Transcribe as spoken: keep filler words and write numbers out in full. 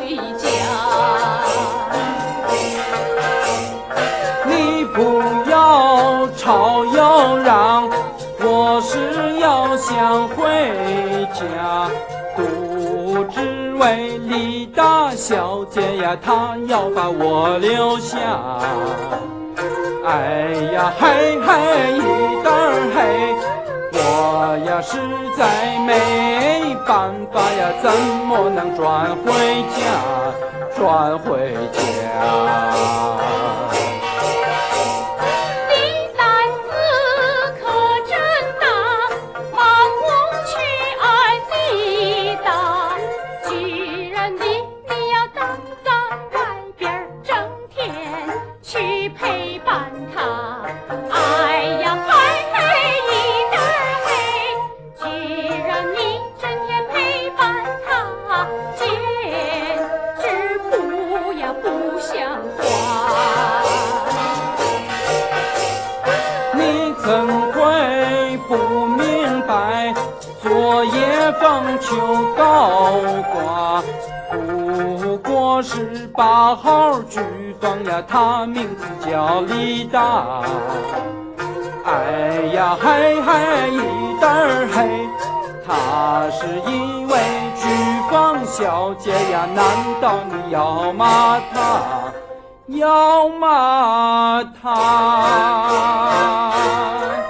回家。 你不要吵要嚷，我是要想回家。都只为李大小姐呀，她要把我留下。哎呀嘿嘿一点儿嘿，我呀实在没办法呀，怎么能转回家，转回家？ 你胆子可真大，盲目去爱李大，居然你你要待在外边整天去陪伴他。哎呀嘿嘿一点儿嘿，居然你整天陪伴他，简直不呀不像话。 你怎会不明白，昨夜放秋高挂，不过是八号举房呀，他名字叫李大。哎呀嘿嘿一点儿嘿，她是一位举房小姐呀，难道你要骂她，要骂她？